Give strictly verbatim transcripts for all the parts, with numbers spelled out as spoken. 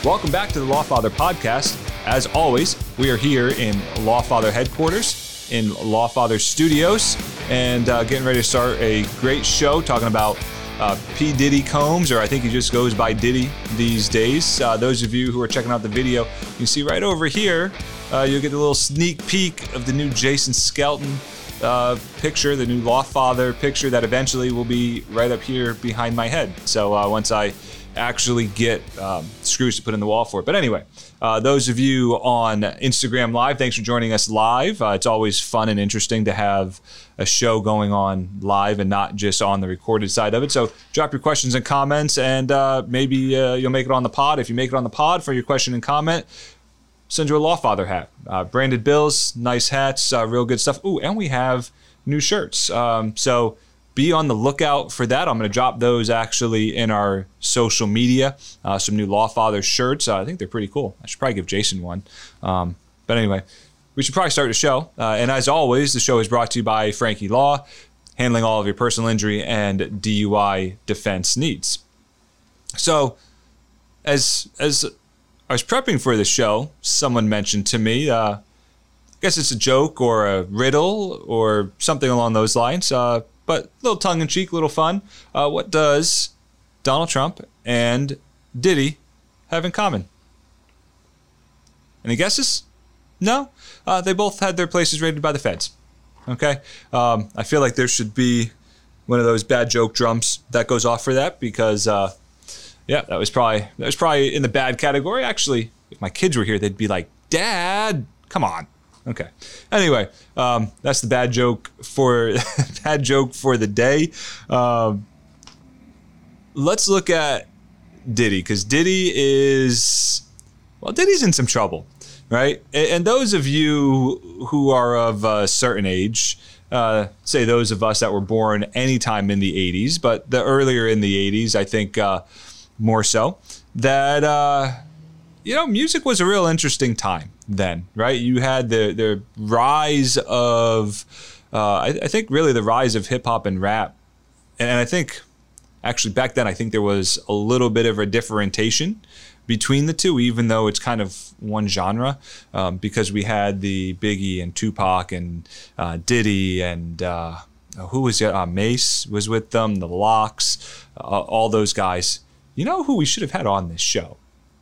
Welcome back to the Lawfather Podcast. As always, we are here in Lawfather headquarters, in Lawfather Studios, and uh, getting ready to start a great show talking about uh, P. Diddy Combs, or I think he just goes by Diddy these days. Uh, those of you who are checking out the video, you can see right over here, uh, you'll get a little sneak peek of the new Jason Skelton uh, picture, the new Lawfather picture that eventually will be right up here behind my head. So uh, once I actually get um, screws to put in the wall for it. But anyway, uh, those of you on Instagram Live, thanks for joining us live. Uh, it's always fun and interesting to have a show going on live and not just on the recorded side of it. So drop your questions and comments, and uh, maybe uh, you'll make it on the pod. If you make it on the pod for your question and comment, send you a Lawfather hat. Uh, branded bills, nice hats, uh, real good stuff. Ooh, and we have new shirts. Um, so be on the lookout for that. I'm going to drop those actually in our social media. Uh, some new Lawfather shirts. Uh, I think they're pretty cool. I should probably give Jason one. Um, but anyway, we should probably start the show. Uh, and as always, the show is brought to you by Frankie Law, handling all of your personal injury and D U I defense needs. So as as I was prepping for the show, someone mentioned to me, uh, I guess it's a joke or a riddle or something along those lines, uh, but a little tongue-in-cheek, a little fun. Uh, what does Donald Trump and Diddy have in common? Any guesses? No? Uh, they both had their places raided by the feds. Okay? Um, I feel like there should be one of those bad joke drums that goes off for that because, uh, yeah, that was probably that was probably in the bad category. Actually, if my kids were here, they'd be like, "Dad, come on." Okay. Anyway, um, that's the bad joke for bad joke for the day. Um, let's look at Diddy, because Diddy is well, Diddy's in some trouble, right? And, and those of you who are of a certain age, uh, say those of us that were born anytime in the eighties, but the earlier in the eighties, I think uh, more so, that uh, you know, music was a real interesting time then, right? You had the the rise of, uh, I, I think really the rise of hip hop and rap. And I think actually back then, I think there was a little bit of a differentiation between the two, even though it's kind of one genre, um, because we had the Biggie and Tupac and uh, Diddy and uh, who was it? Uh, Mace was with them, the Locks, uh, all those guys. You know who we should have had on this show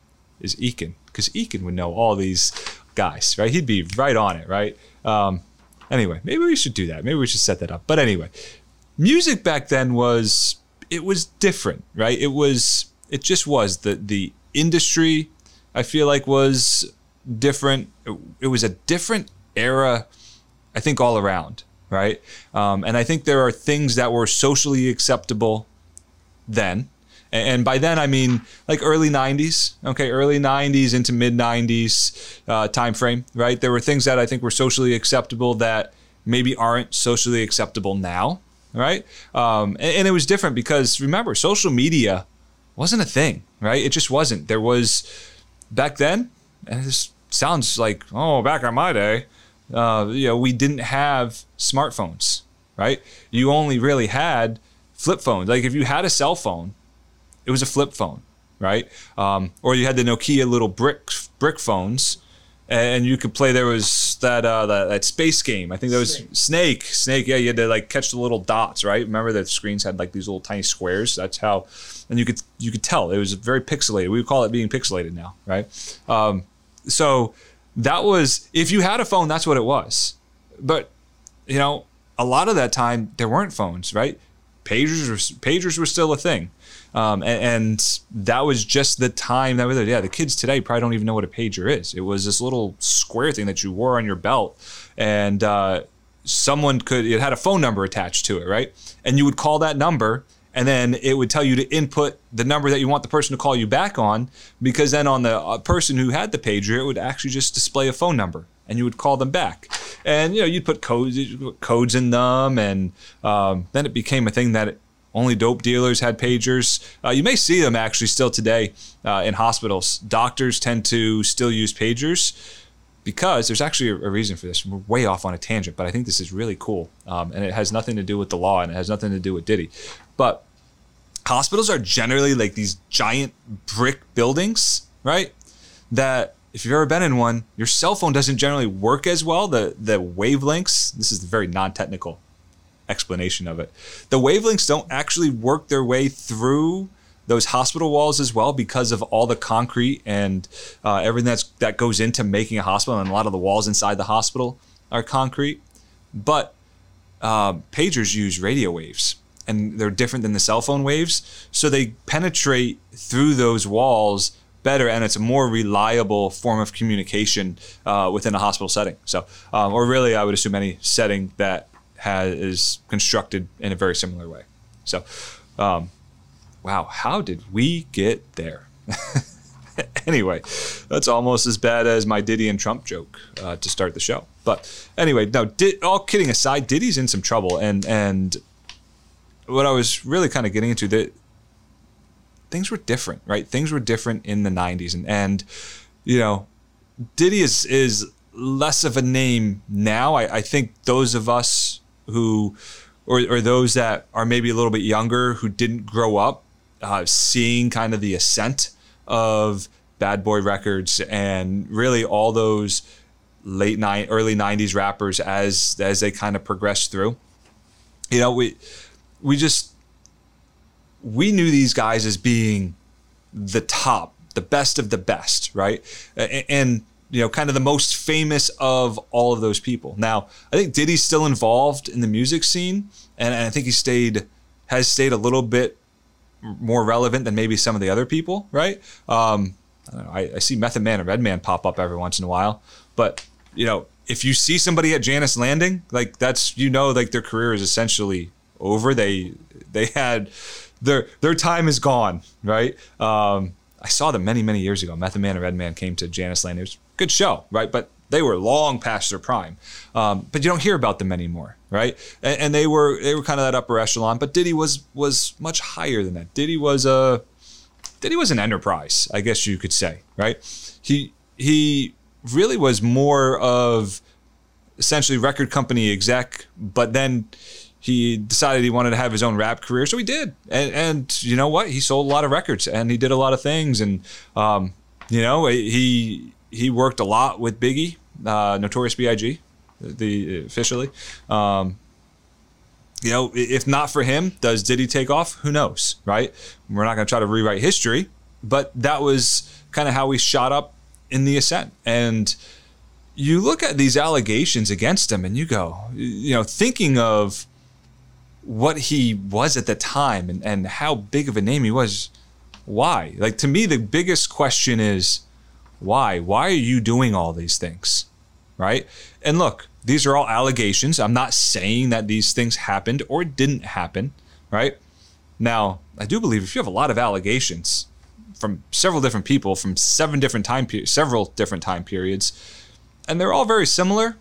is Eakin, because Eakin would know all these guys, right? He'd be right on it, right? Um, anyway, maybe we should do that. Maybe we should set that up. But anyway, music back then was, it was different, right? It was, it just was. The the industry, I feel like, was different. It, it was a different era, I think, all around, right? Um, and I think there are things that were socially acceptable then. And by then, I mean like early nineties, okay, early nineties into mid nineties uh, time frame, right? There were things that I think were socially acceptable that maybe aren't socially acceptable now, right? Um, and, and it was different because, remember, social media wasn't a thing, right? It just wasn't. There was, back then, and this sounds like, oh, back in my day, uh, you know, we didn't have smartphones, right? You only really had flip phones. Like if you had a cell phone, it was a flip phone, right? Um, or you had the Nokia little brick brick phones, and you could play. There was that uh, that, that space game. I think that was Snake. Snake. Snake. Yeah, you had to like catch the little dots, right? Remember the screens had like these little tiny squares. That's how, and you could you could tell it was very pixelated. We would call it being pixelated now, right? Um, so that was, if you had a phone, that's what it was. But you know, a lot of that time there weren't phones, right? Pagers were pagers were still a thing. Um, and, and that was just the time that was there. Yeah, the kids today probably don't even know what a pager is. It was this little square thing that you wore on your belt, and uh, someone could, it had a phone number attached to it, right? And you would call that number, and then it would tell you to input the number that you want the person to call you back on, because then on the uh, person who had the pager, it would actually just display a phone number, and you would call them back. And you know, you'd put codes, you'd put codes in them, and um, then it became a thing that it, only dope dealers had pagers. Uh, you may see them actually still today uh, in hospitals. Doctors tend to still use pagers because there's actually a, a reason for this. We're way off on a tangent, but I think this is really cool. Um, and it has nothing to do with the law, and it has nothing to do with Diddy. But hospitals are generally like these giant brick buildings, right? that if you've ever been in one, your cell phone doesn't generally work as well. The the wavelengths, this is the very non-technical explanation of it. The wavelengths don't actually work their way through those hospital walls as well because of all the concrete and uh, everything that's that goes into making a hospital, and a lot of the walls inside the hospital are concrete. But uh, pagers use radio waves, and they're different than the cell phone waves, so they penetrate through those walls better, and it's a more reliable form of communication uh, within a hospital setting. So, um, or really, I would assume any setting that has is constructed in a very similar way. So, um, wow, how did we get there? Anyway, that's almost as bad as my Diddy and Trump joke uh, to start the show. But anyway, no, Did, all kidding aside, Diddy's in some trouble, and and what I was really kind of getting into, that things were different, right? Things were different in the nineties, and and you know, Diddy is is less of a name now. I, I think those of us who, or or those that are maybe a little bit younger who didn't grow up uh, seeing kind of the ascent of Bad Boy Records and really all those late nine, early nineties rappers as as they kind of progressed through. You know, we we just we knew these guys as being the top, the best of the best, right? And, and you know, kind of the most famous of all of those people. Now, I think Diddy's still involved in the music scene, and, and I think he stayed has stayed a little bit more relevant than maybe some of the other people, right? Um, I, don't know, I, I see Method Man and Redman pop up every once in a while, but you know, if you see somebody at Janice Landing, like that's, you know, like their career is essentially over. They they had their their time is gone, right? Um, I saw them many many years ago. Method Man and Redman came to Janice Landing. It was a good show, right? But they were long past their prime. Um, but you don't hear about them anymore, right? And, and they were they were kind of that upper echelon. But Diddy was was much higher than that. Diddy was a Diddy was an enterprise, I guess you could say, right? He he really was more of essentially record company exec, but then he decided he wanted to have his own rap career, so he did. And, and you know what? He sold a lot of records, and he did a lot of things. And um, you know, he he worked a lot with Biggie, uh, Notorious B I G, the officially. Um, you know, if not for him, does Diddy take off? Who knows, right? We're not going to try to rewrite history, but that was kind of how he shot up in the ascent. And you look at these allegations against him, and you go, you know, thinking of what he was at the time and, and how big of a name he was. Why? Like, to me, the biggest question is why? Why are you doing all these things? Right? And look, these are all allegations. I'm not saying that these things happened or didn't happen, right? Now, I do believe if you have a lot of allegations from several different people from seven different time periods, several different time periods, and they're all very similar,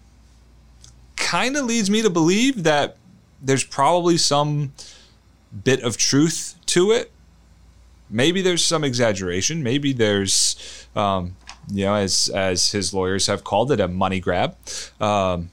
kind of leads me to believe that there's probably some bit of truth to it. Maybe there's some exaggeration. Maybe there's, um, you know, as as his lawyers have called it, a money grab. Um,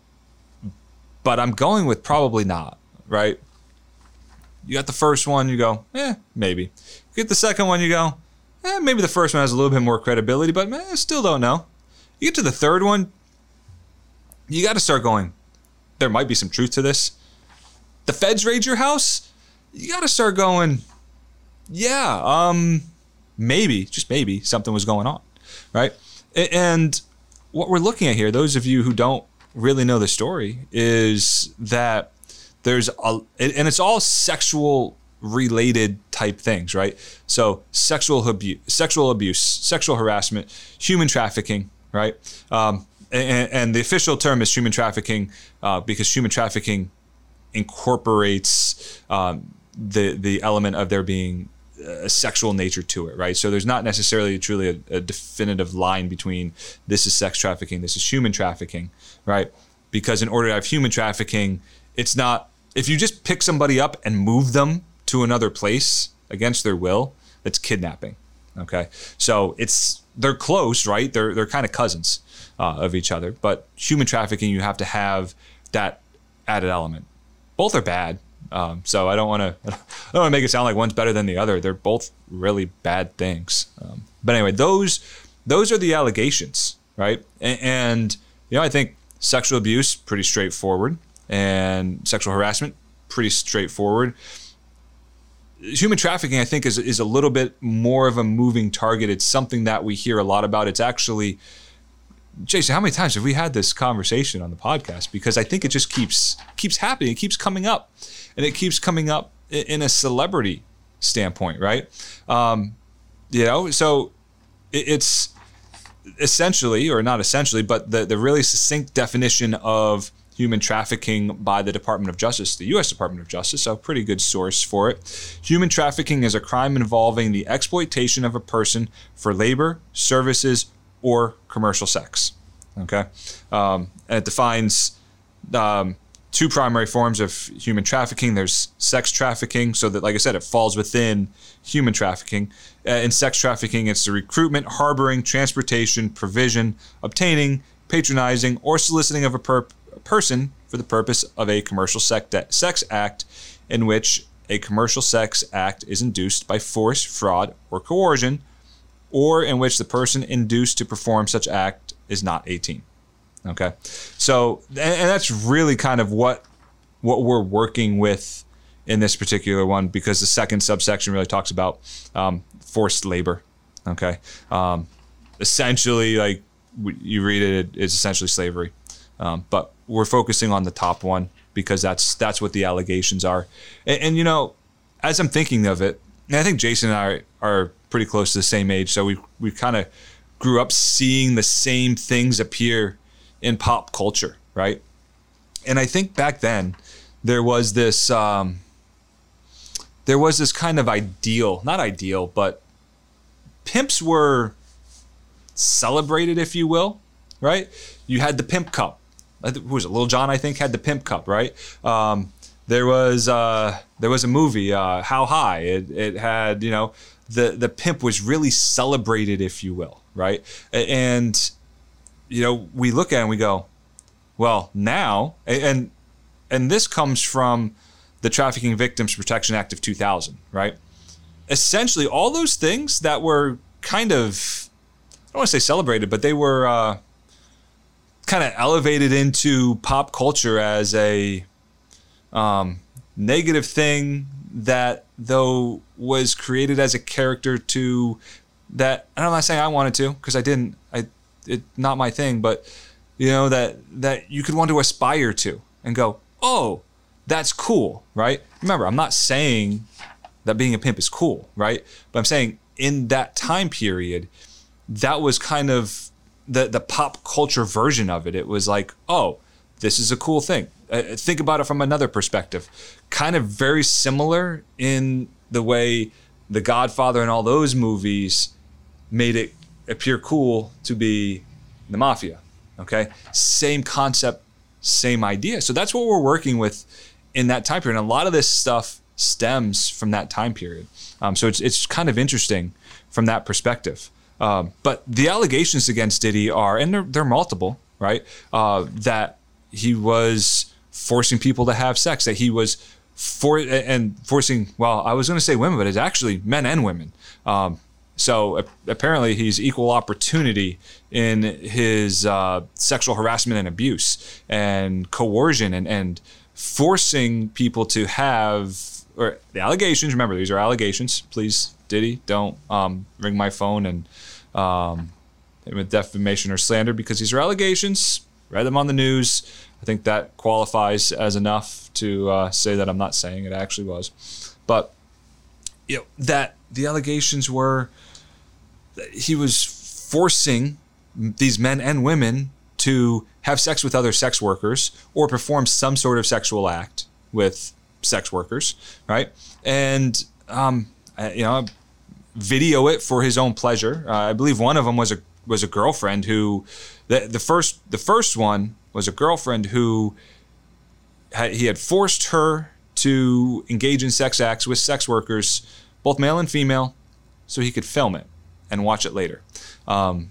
but I'm going with probably not, right? You got the first one, you go, eh, maybe. You get the second one, you go, eh, maybe the first one has a little bit more credibility, but eh, still don't know. You get to the third one, you got to start going, there might be some truth to this. The feds raid your house, you got to start going, yeah, um, maybe, just maybe, something was going on, right? And what we're looking at here, those of you who don't really know the story, is that there's a, and it's all sexual related type things, right? So sexual abuse, sexual abuse, sexual harassment, human trafficking, right? Um, and, and the official term is human trafficking uh, because human trafficking incorporates um, the the element of there being a sexual nature to it, right? So there's not necessarily truly a, a definitive line between this is sex trafficking, this is human trafficking, right? Because in order to have human trafficking, it's not, if you just pick somebody up and move them to another place against their will, it's kidnapping, okay? So it's, they're close, right? They're they're kind of cousins uh, of each other, but human trafficking, you have to have that added element. Both are bad. Um, so I don't want to, I don't want to make it sound like one's better than the other. They're both really bad things. Um, but anyway, those those are the allegations, right? And, and you know, I think sexual abuse, pretty straightforward, and sexual harassment, pretty straightforward. Human trafficking, I think, is is a little bit more of a moving target. It's something that we hear a lot about. It's actually, Jason, how many times have we had this conversation on the podcast? Because I think it just keeps keeps happening. It keeps coming up, and it keeps coming up in a celebrity standpoint, right? Um, you know, so it, it's essentially, or not essentially, but the the really succinct definition of human trafficking by the Department of Justice, the U S Department of Justice, so a pretty good source for it. Human trafficking is a crime involving the exploitation of a person for labor, services, or commercial sex. Okay, um, and it defines um, two primary forms of human trafficking. There's sex trafficking, so that, like I said, it falls within human trafficking. Uh, in sex trafficking, it's the recruitment, harboring, transportation, provision, obtaining, patronizing, or soliciting of a per- person for the purpose of a commercial sex act in which a commercial sex act is induced by force, fraud, or coercion, or in which the person induced to perform such act is not eighteen. Okay, so and, and that's really kind of what what we're working with in this particular one, because the second subsection really talks about um, forced labor. Okay, um, essentially, like you read it, it's essentially slavery. Um, but we're focusing on the top one because that's that's what the allegations are. And, and you know, as I'm thinking of it, and I think Jason and I are pretty close to the same age, so we we kind of grew up seeing the same things appear in pop culture, right? And I think back then there was this um, there was this kind of ideal, not ideal, but pimps were celebrated, if you will, right? You had the pimp cup. Who was it? Lil Jon, I think, had the pimp cup, right? Um, there was uh, there was a movie, uh, How High. It it had, you know, the the pimp was really celebrated, if you will, right? And you know, we look at it and we go, well, now, and and this comes from the Trafficking Victims Protection Act of two thousand, right? Essentially, all those things that were kind of, I don't want to say celebrated, but they were uh, kind of elevated into pop culture as a um, negative thing that, though, was created as a character to that. And I'm not saying I wanted to, because I didn't. I it's not my thing, but you know, that that you could want to aspire to and go, oh, that's cool, right? Remember, I'm not saying that being a pimp is cool, right? But I'm saying in that time period, that was kind of the the pop culture version of it. It was like, oh, this is a cool thing. Uh, think about it from another perspective. Kind of very similar in the way The Godfather and all those movies made it appear cool to be the mafia, okay? Same concept, same idea. So that's what we're working with in that time period. And a lot of this stuff stems from that time period. Um, so it's it's kind of interesting from that perspective. Um, but the allegations against Diddy are, and they're, they're multiple, right? Uh, that he was forcing people to have sex, that he was for and forcing, well, I was going to say women, but it's actually men and women. Um, so uh, apparently he's equal opportunity in his uh, sexual harassment and abuse and coercion and, and forcing people to have, or the allegations, remember, these are allegations. Please, Diddy, don't um, ring my phone and um, with defamation or slander, because these are allegations. Read them on the news. I think that qualifies as enough to uh, say that I'm not saying it actually was. But you know, that the allegations were that he was forcing these men and women to have sex with other sex workers or perform some sort of sexual act with sex workers, right? And um, you know, video it for his own pleasure. Uh, I believe one of them was a was a girlfriend who, the the first the first one was a girlfriend who had, he had forced her to engage in sex acts with sex workers, both male and female, so he could film it and watch it later. Um,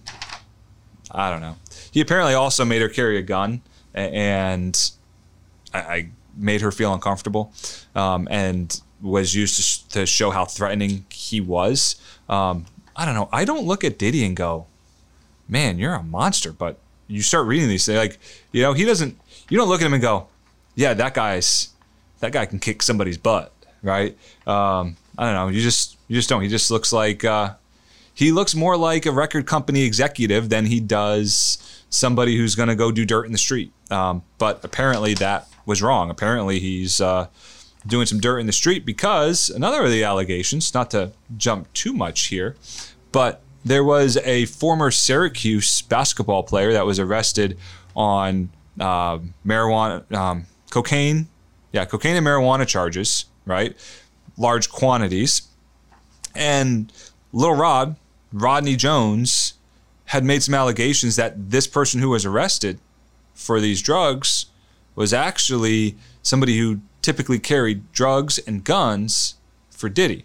I don't know. He apparently also made her carry a gun, and I, I made her feel uncomfortable, um, and was used to, to show how threatening he was. Um, I don't know. I don't look at Diddy and go, man, you're a monster. But you start reading these things, like, you know, he doesn't, you don't look at him and go, yeah, that guy's, that guy can kick somebody's butt, right? Um, I don't know. You just, you just don't. He just looks like, uh, he looks more like a record company executive than he does somebody who's going to go do dirt in the street. Um, but apparently that was wrong. Apparently he's uh, doing some dirt in the street because another of the allegations, not to jump too much here, but there was a former Syracuse basketball player that was arrested on uh, marijuana, um, cocaine, yeah, cocaine and marijuana charges, right? Large quantities. And Little Rod, Rodney Jones, had made some allegations that this person who was arrested for these drugs was actually somebody who typically carried drugs and guns for Diddy.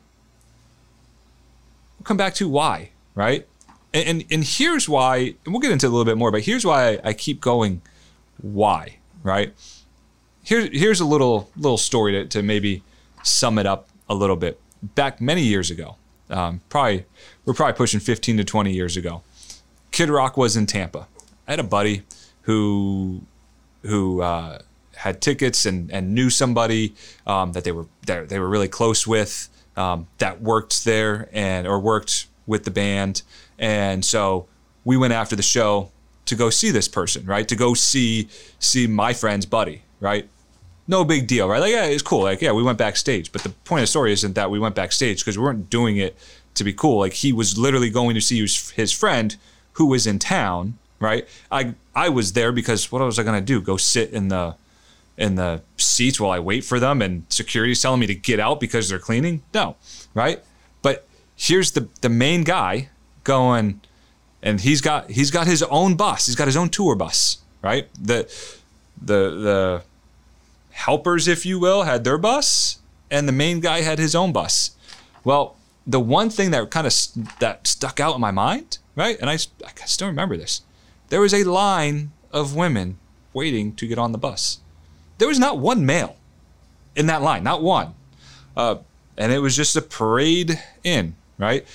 We'll come back to why, right? And, and and here's why, and we'll get into it a little bit more, but here's why I, I keep going, why, right? Here, here's a little little story to, to maybe sum it up a little bit. Back many years ago, um, probably we're probably pushing fifteen to twenty years ago, Kid Rock was in Tampa. I had a buddy who who uh, had tickets and, and knew somebody um, that they were that they were really close with um, that worked there and or worked with the band, and so we went after the show to go see this person, right? To go see see my friend's buddy, right? No big deal, right? Like, yeah, it's cool. Like, yeah, we went backstage. But the point of the story isn't that we went backstage because we weren't doing it to be cool. Like, he was literally going to see his, his friend who was in town, right? I I was there because what was I going to do? Go sit in the in the seats while I wait for them and security's telling me to get out because they're cleaning? No, right? But here's the the main guy going, and he's got he's got his own bus. He's got his own tour bus, right? The the the helpers, if you will, had their bus, and the main guy had his own bus. Well, the one thing that kind of st- that stuck out in my mind, right? And I, I still remember this. There was a line of women waiting to get on the bus. There was not one male in that line, not one. Uh, and it was just a parade in, right?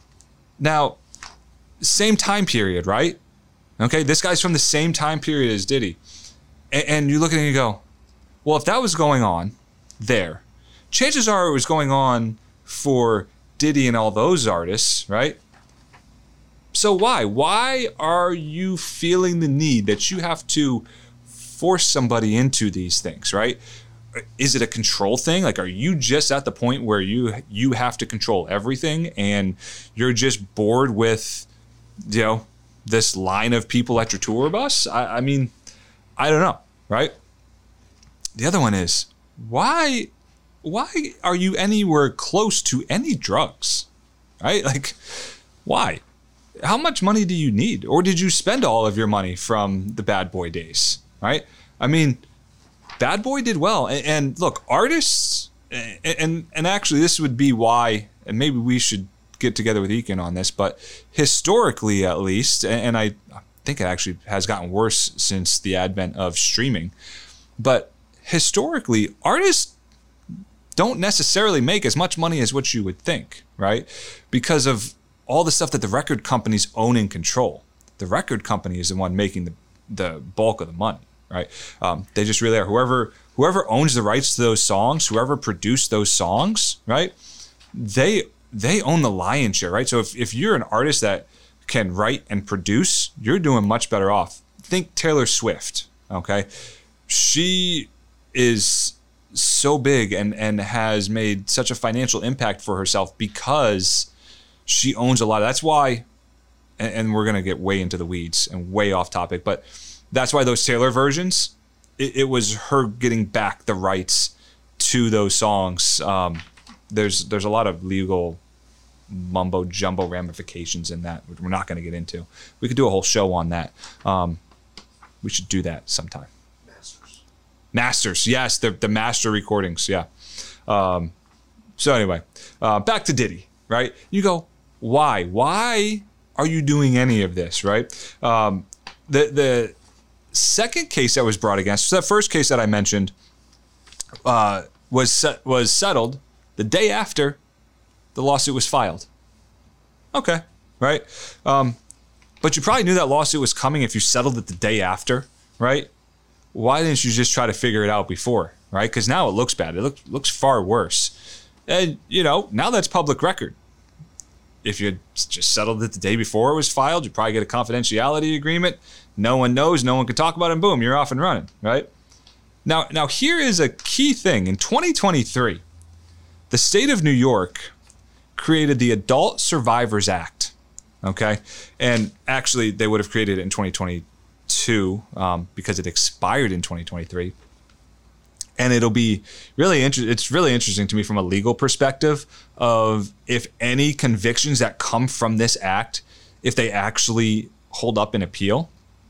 Now, same time period, right? Okay, this guy's from the same time period as Diddy. And, and you look at it and you go, well, if that was going on there, chances are it was going on for Diddy and all those artists, right? So why? Why are you feeling the need that you have to force somebody into these things, right? Is it a control thing? Like, are you just at the point where you you have to control everything and you're just bored with, you know, this line of people at your tour bus? I, I mean, I don't know, right? The other one is, why why are you anywhere close to any drugs, right? Like, why? How much money do you need? Or did you spend all of your money from the Bad Boy days, right? I mean, Bad Boy did well. And, and look, artists, and, and and actually this would be why, and maybe we should get together with Eakin on this, but historically at least, and I think it actually has gotten worse since the advent of streaming, but historically, artists don't necessarily make as much money as what you would think, right? Because of all the stuff that the record companies own and control. The record company is the one making the, the bulk of the money, right? Um, they just really are. Whoever whoever owns the rights to those songs, whoever produced those songs, right? They they own the lion's share, right? So if, if you're an artist that can write and produce, you're doing much better off. Think Taylor Swift, okay? She is so big and, and has made such a financial impact for herself because she owns a lot of, that's why, and, and we're going to get way into the weeds and way off topic, but that's why those Taylor versions, it, it was her getting back the rights to those songs. Um, there's there's a lot of legal mumbo jumbo ramifications in that, which we're not going to get into. We could do a whole show on that. Um, we should do that sometime. Masters, yes, the the master recordings, yeah. Um, so anyway, uh, back to Diddy, right? You go, why? Why are you doing any of this, right? Um, the the second case that was brought against, so that first case that I mentioned uh, was set, was settled the day after the lawsuit was filed. Okay, right? Um, but you probably knew that lawsuit was coming if you settled it the day after, right? Why didn't you just try to figure it out before, right? Because now it looks bad. It looks looks far worse. And, you know, now that's public record. If you just settled it the day before it was filed, you probably get a confidentiality agreement. No one knows, no one can talk about it, and boom, you're off and running, right? Now, now here is a key thing. In twenty twenty-three, the state of New York created the Adult Survivors Act, okay? And actually, they would have created it in twenty twenty-two um, because it expired in twenty twenty-three. And it'll be really interesting. It's really interesting to me from a legal perspective of if any convictions that come from this act, if they actually hold up in appeal.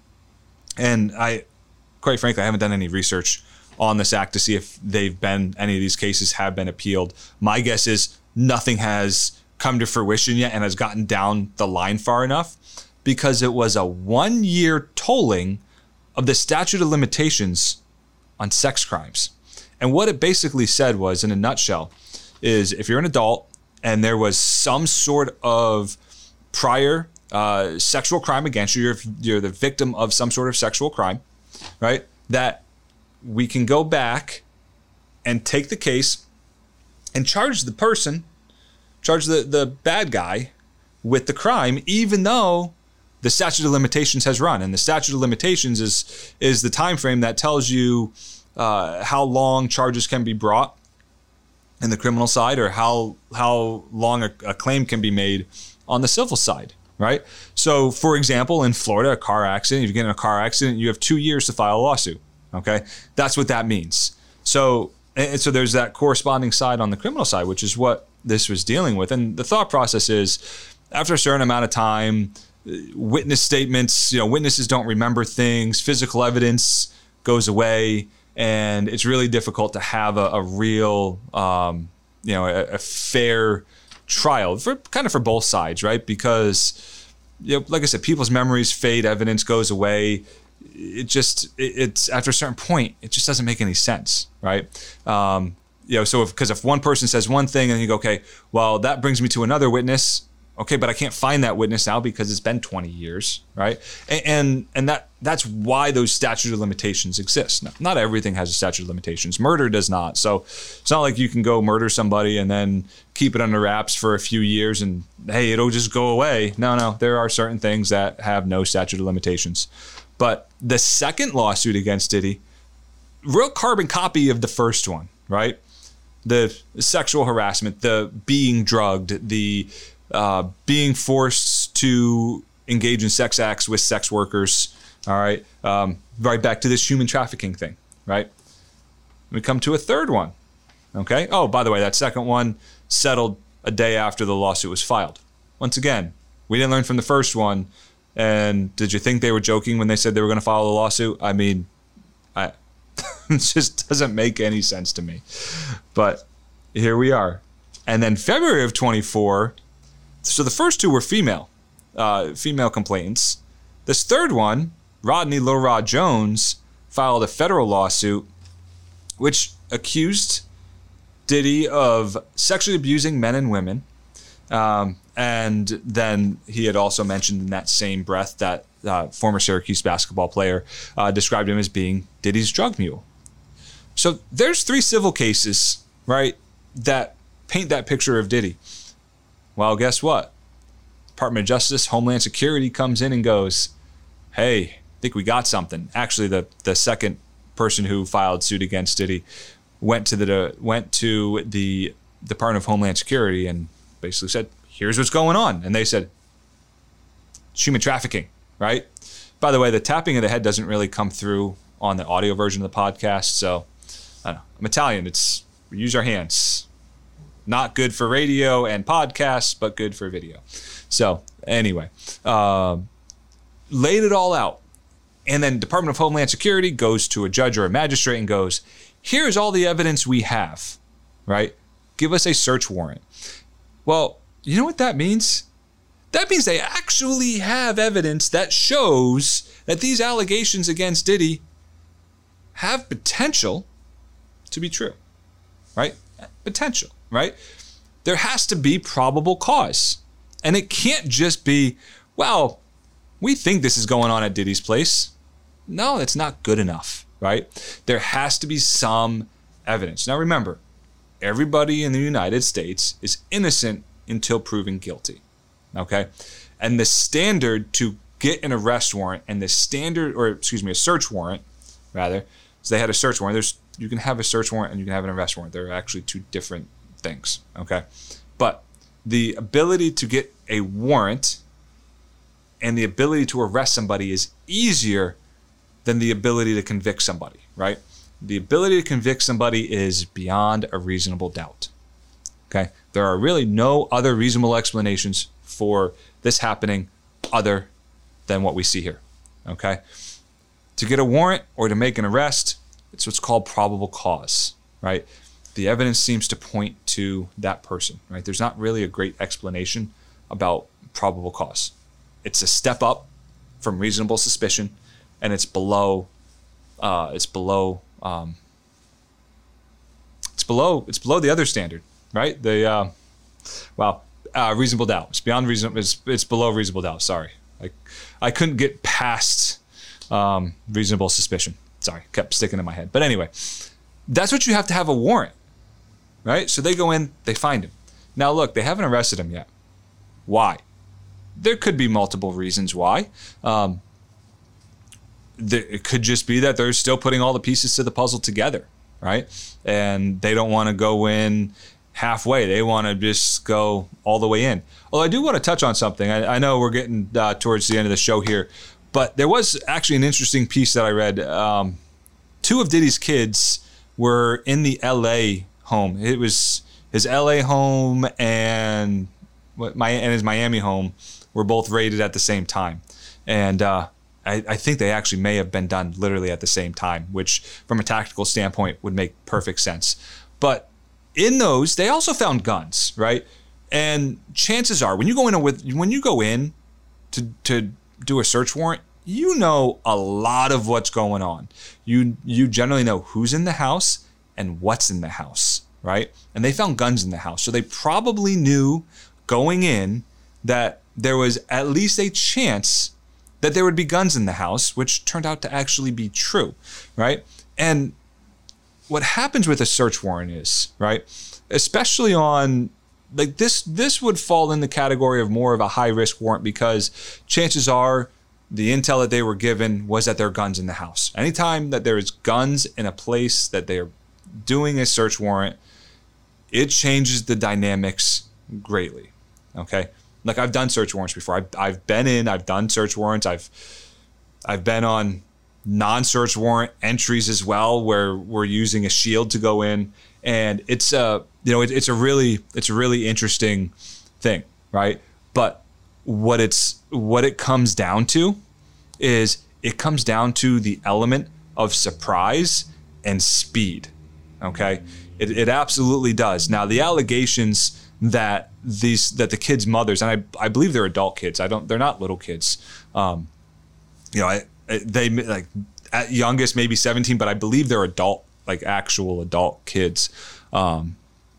And I, quite frankly, I haven't done any research on this act to see if they've been, any of these cases have been appealed. My guess is nothing has come to fruition yet and has gotten down the line far enough, because it was a one year tolling of the statute of limitations on sex crimes. And what it basically said was, in a nutshell, is if you're an adult and there was some sort of prior uh, sexual crime against you, you're, you're the victim of some sort of sexual crime, right? That we can go back and take the case and charge the person, charge the, the bad guy with the crime, even though the statute of limitations has run. And the statute of limitations is is the time frame that tells you uh, how long charges can be brought in the criminal side, or how how long a, a claim can be made on the civil side, right? So, for example, in Florida, a car accident, if you get in a car accident, you have two years to file a lawsuit, okay? That's what that means. So, and so there's that corresponding side on the criminal side, which is what this was dealing with. And the thought process is, after a certain amount of time, witness statements, you know, witnesses don't remember things, physical evidence goes away, and it's really difficult to have a, a real, um, you know, a, a fair trial for kind of for both sides, right? Because, you know, like I said, people's memories fade, evidence goes away. It just, it, it's after a certain point, it just doesn't make any sense, right? Um, you know, so if, because if one person says one thing and you go, okay, well, that brings me to another witness. Okay, but I can't find that witness now because it's been twenty years, right? And and, and that that's why those statute of limitations exist. Now, not everything has a statute of limitations. Murder does not. So it's not like you can go murder somebody and then keep it under wraps for a few years and, hey, it'll just go away. No, no, there are certain things that have no statute of limitations. But the second lawsuit against Diddy, real carbon copy of the first one, right? The sexual harassment, the being drugged, the Uh, being forced to engage in sex acts with sex workers, all right? Um, right back to this human trafficking thing, right? We come to a third one, okay? Oh, by the way, that second one settled a day after the lawsuit was filed. Once again, we didn't learn from the first one, and did you think they were joking when they said they were going to file a lawsuit? I mean, I, it just doesn't make any sense to me. But here we are. And then February of twenty-four, so the first two were female, uh, female complainants. This third one, Rodney Lil Rod Jones, filed a federal lawsuit which accused Diddy of sexually abusing men and women. Um, and then he had also mentioned in that same breath that uh, former Syracuse basketball player uh, described him as being Diddy's drug mule. So there's three civil cases, right, that paint that picture of Diddy. Well, guess what? Department of Justice, Homeland Security comes in and goes, hey, I think we got something. Actually, the, the second person who filed suit against Diddy went to the went to the Department of Homeland Security and basically said, here's what's going on. And they said, it's human trafficking, right? By the way, the tapping of the head doesn't really come through on the audio version of the podcast. So, I don't know. I'm Italian. It's, we use our hands. Not good for radio and podcasts, but good for video. So anyway, uh, laid it all out. And then Department of Homeland Security goes to a judge or a magistrate and goes, here's all the evidence we have, right? Give us a search warrant. Well, you know what that means? That means they actually have evidence that shows that these allegations against Diddy have potential to be true, right? Potential. Right? There has to be probable cause. And it can't just be, well, we think this is going on at Diddy's place. No, that's not good enough, right? There has to be some evidence. Now remember, everybody in the United States is innocent until proven guilty, okay? And the standard to get an arrest warrant and the standard, or excuse me, a search warrant, rather, so they had a search warrant. There's, you can have a search warrant and you can have an arrest warrant. They're actually two different things, okay? But the ability to get a warrant and the ability to arrest somebody is easier than the ability to convict somebody, right? The ability to convict somebody is beyond a reasonable doubt, okay? There are really no other reasonable explanations for this happening other than what we see here, okay? To get a warrant or to make an arrest, it's what's called probable cause, right? The evidence seems to point to that person, right? There's not really a great explanation about probable cause. It's a step up from reasonable suspicion, and it's below, uh, it's below, um, it's below, it's below the other standard, right? The, uh, well, uh, reasonable doubt. It's beyond reasonable. It's, it's below reasonable doubt. Sorry, I, I couldn't get past um, reasonable suspicion. Sorry, kept sticking in my head. But anyway, that's what you have to have a warrant, right? So they go in, they find him. Now look, they haven't arrested him yet. Why? There could be multiple reasons why. Um, it could just be that they're still putting all the pieces to the puzzle together, right? And they don't want to go in halfway. They want to just go all the way in. Well, I do want to touch on something. I, I know we're getting uh, towards the end of the show here, but there was actually an interesting piece that I read. Um, two of Diddy's kids were in the L A home. It was his L A home and my and his Miami home were both raided at the same time. And uh, I, I think they actually may have been done literally at the same time, which from a tactical standpoint would make perfect sense. But in those, they also found guns, right? And chances are, when you go in with when you go in to to do a search warrant, you know a lot of what's going on. You you generally know who's in the house and what's in the house, right? And they found guns in the house, so they probably knew going in that there was at least a chance that there would be guns in the house, which turned out to actually be true, right? And what happens with a search warrant is, right, especially on, like this, this would fall in the category of more of a high risk warrant because chances are the intel that they were given was that there are guns in the house. Anytime that there is guns in a place that they're doing a search warrant, it changes the dynamics greatly, okay? Like I've done search warrants before. I've, I've been in, I've done search warrants. I've, I've been on non-search warrant entries as well, where we're using a shield to go in, and it's a, you know, it, it's a really, it's a really interesting thing, right? But what it's, what it comes down to is it comes down to the element of surprise and speed, okay? It, it absolutely does. Now the allegations that these that the kids' mothers, and I I believe they're adult kids. I don't. They're not little kids. Um, you know, I, they like at youngest maybe seventeen, but I believe they're adult, like actual adult kids. Um,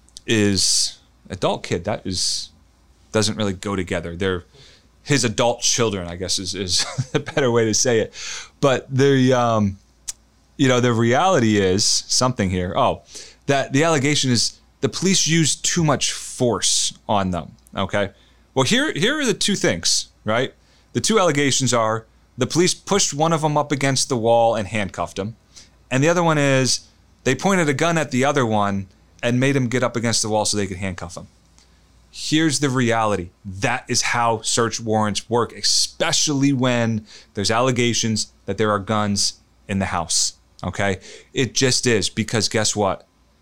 is adult kid that is doesn't really go together. They're his adult children, I guess is is a better way to say it. But the um, you know, the reality is something here. Oh, that the allegation is the police used too much force on them, okay? Well, here, here are the two things, right? The two allegations are the police pushed one of them up against the wall and handcuffed him. And the other one is they pointed a gun at the other one and made him get up against the wall so they could handcuff him. Here's the reality. That is how search warrants work, especially when there's allegations that there are guns in the house, okay? It just is, because guess what?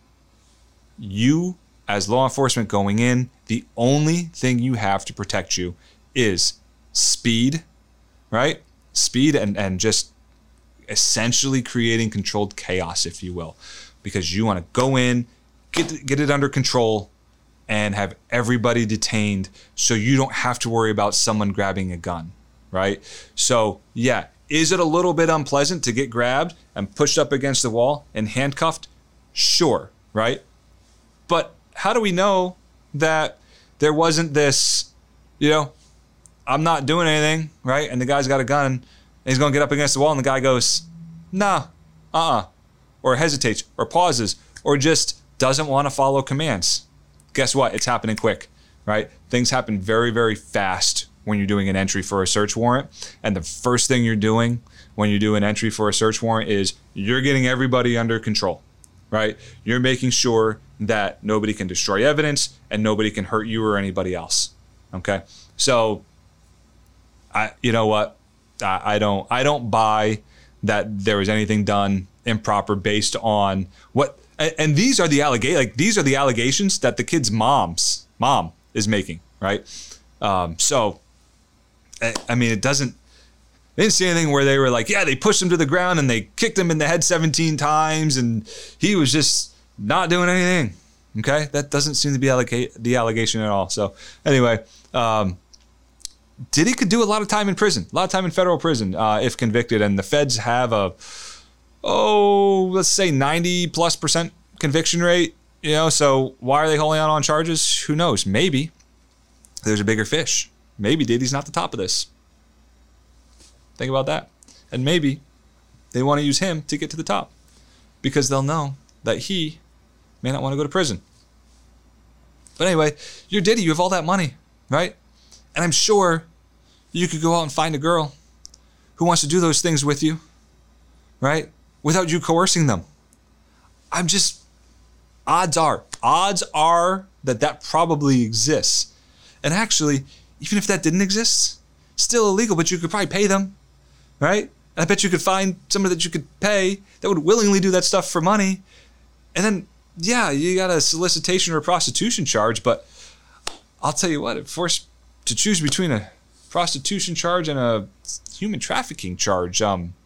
You, as law enforcement going in, the only thing you have to protect you is speed, right? Speed and, and just essentially creating controlled chaos, if you will, because you want to go in, get, get it under control, and have everybody detained so you don't have to worry about someone grabbing a gun, right? So, yeah, is it a little bit unpleasant to get grabbed and pushed up against the wall and handcuffed? Sure, right? But how do we know that there wasn't this, you know, I'm not doing anything, right? And the guy's got a gun, and he's going to get up against the wall, and the guy goes, nah, uh-uh, or hesitates, or pauses, or just doesn't want to follow commands. Guess what? It's happening quick, right? Things happen very, very fast when you're doing an entry for a search warrant. And the first thing you're doing when you do an entry for a search warrant is you're getting everybody under control, right? You're making sure that nobody can destroy evidence and nobody can hurt you or anybody else, okay? So, I, you know what? I, I don't, I don't buy that there was anything done improper based on what, and, and these are the allega- like these are the allegations that the kid's mom's mom is making, right? Um, so, I, I mean, it doesn't. They didn't see anything where they were like, yeah, they pushed him to the ground and they kicked him in the head seventeen times, and he was just not doing anything. Okay, that doesn't seem to be allega- the allegation at all. So, anyway, um, Diddy could do a lot of time in prison, a lot of time in federal prison uh, if convicted, and the feds have a oh, let's say ninety plus percent conviction rate. You know, so why are they holding out on charges? Who knows? Maybe there's a bigger fish. Maybe Diddy's not the top of this. Think about that. And maybe they want to use him to get to the top because they'll know that he may not want to go to prison. But anyway, you're Diddy. You have all that money, right? And I'm sure you could go out and find a girl who wants to do those things with you, right? Without you coercing them. I'm just, odds are, odds are that that probably exists. And actually, even if that didn't exist, still illegal, but you could probably pay them, right? And I bet you could find somebody that you could pay that would willingly do that stuff for money. And then, yeah, you got a solicitation or a prostitution charge, but I'll tell you what, if forced to choose between a prostitution charge and a human trafficking charge, um,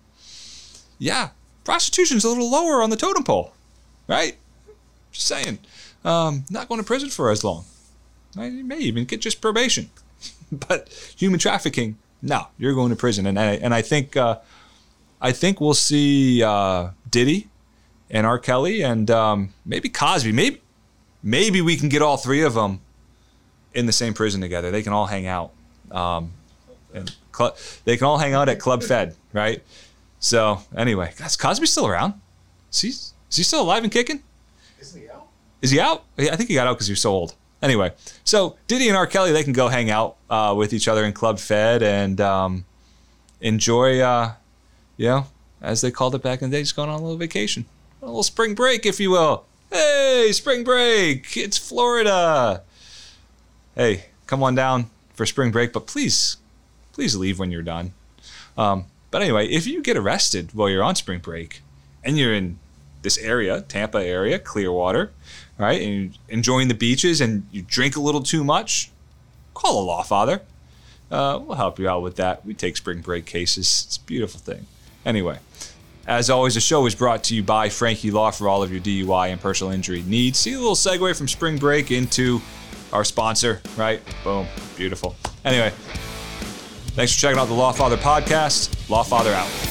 yeah, prostitution's a little lower on the totem pole, right? Just saying. Um, not going to prison for as long. You may even get just probation. But human trafficking, no, you're going to prison. And I, and I think uh, I think we'll see uh, Diddy and R. Kelly and um, maybe Cosby. Maybe maybe we can get all three of them in the same prison together. They can all hang out. Um, and cl- they can all hang out at Club Fed, right? So anyway, is Cosby still around? Is he, is he still alive and kicking? Isn't he out? Is he out? I think he got out because he was so old. Anyway, so Diddy and R. Kelly, they can go hang out uh, with each other in Club Fed and um, enjoy, uh, you know, as they called it back in the day, just going on a little vacation. A little spring break, if you will. Hey, spring break. It's Florida. Hey, come on down for spring break, but please, please leave when you're done. Um, but anyway, if you get arrested while you're on spring break and you're in this area, Tampa area, Clearwater, right, and you're enjoying the beaches and you drink a little too much, call a law father. Uh, we'll help you out with that. We take spring break cases. It's a beautiful thing. Anyway, as always, the show is brought to you by Frankie Law for all of your D U I and personal injury needs. See a little segue from spring break into our sponsor, right? Boom. Beautiful. Anyway, thanks for checking out the Law Father podcast. Law Father out.